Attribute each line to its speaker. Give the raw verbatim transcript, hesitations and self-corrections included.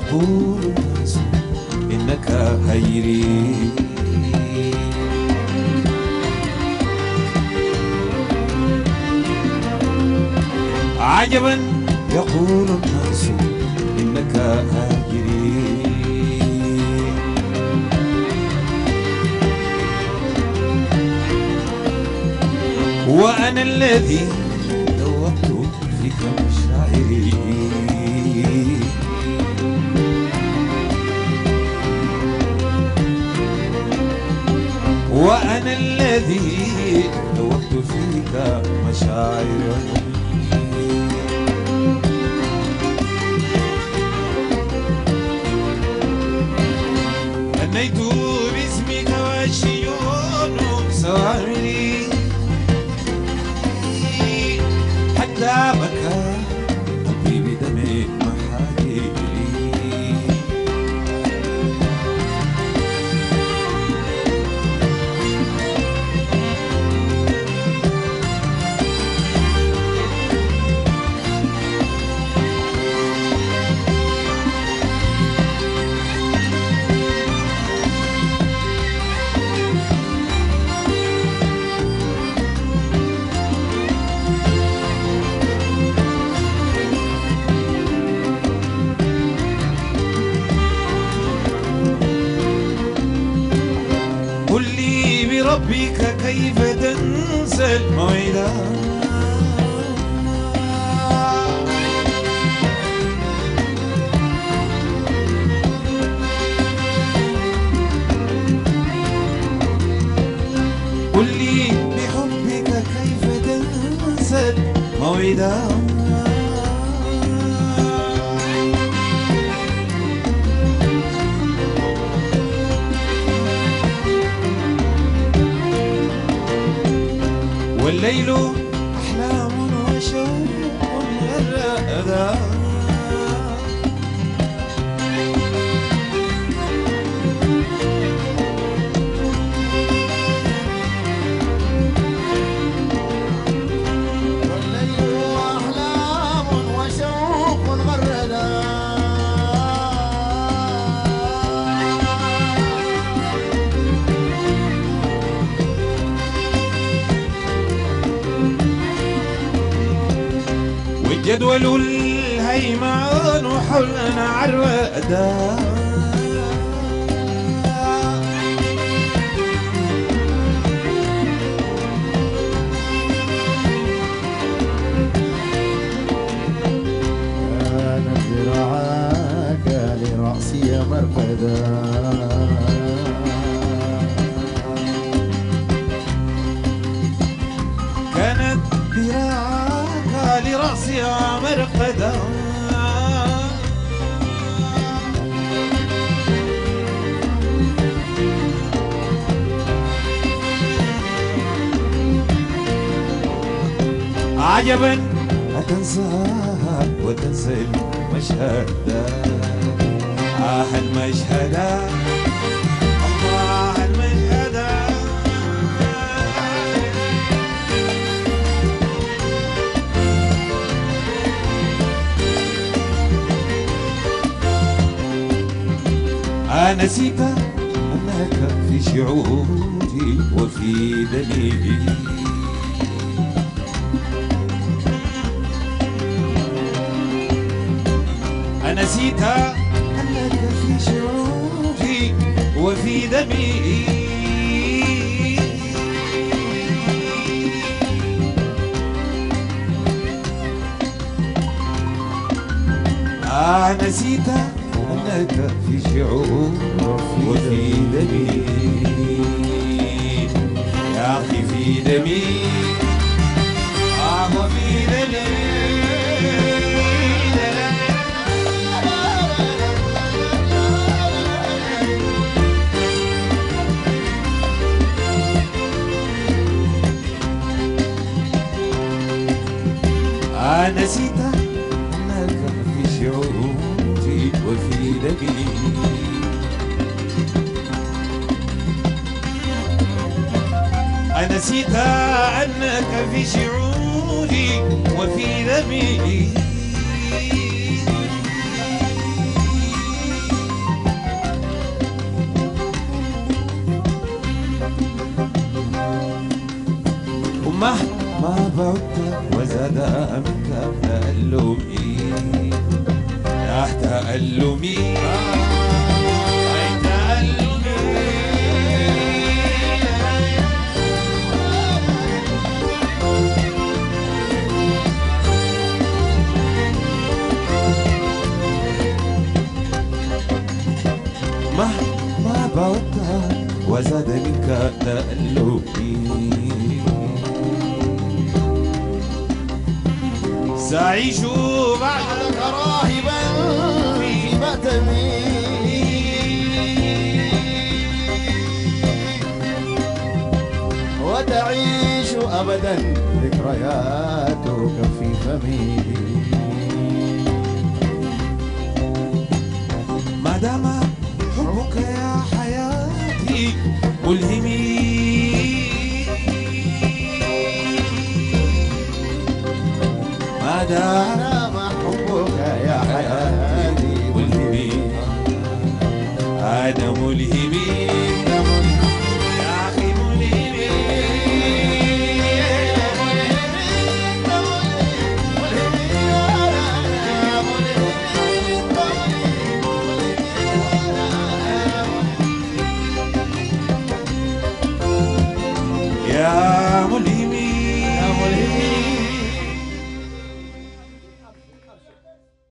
Speaker 1: يقول الناس إنك هيري. عجبا يقول الناس إنك هاجري. وأنا الذي ذوقت فيك مشاعري. وأنا الذي ذوقت فيك مشاعري. غنيت باسمك والشيون سوامري حتى بكى قلبي بدمع محاري. قل لي بربك كيف تنسى الموعد. قل لي بحبك كيف تنسى الموعد. والليل أحلام وشوق الرأى.
Speaker 2: والليل أحلام وشوق غردا.
Speaker 1: جدول الهيمان حولنا عروادا.
Speaker 2: كانت ذراعاك لرأسي مرقدا.
Speaker 1: كانت ذراعاك لرأسي مرقدا. عجبا أتنساها وتنسى المشهد. آه المشهد الله المشهد. نسيت أنك في شعوري وفي دمي. نسيت أنك في شعوري وفي دمي. آه نسيت أنك في شعور وفي دمي. يا أخي في دمي. آه وفي دمي. آه نسيت أنك في شعوري وفي دمي. نسيت أنك في شعوري وفي دمي. مهما بعدت وزاد منك تألمي يا تألمي أي تألمي مهما بعدت وزاد منك تألمي سأعيش بعدك راهبا
Speaker 2: في مأتمي وتعيش أبدا ذكرياتك في فمي
Speaker 1: ما دام حبك يا حياتي ملهمي ما دام
Speaker 2: حبك يا حياتي
Speaker 1: ملهمي أنا ملهمي يا أخي ملهمي يا ملهمي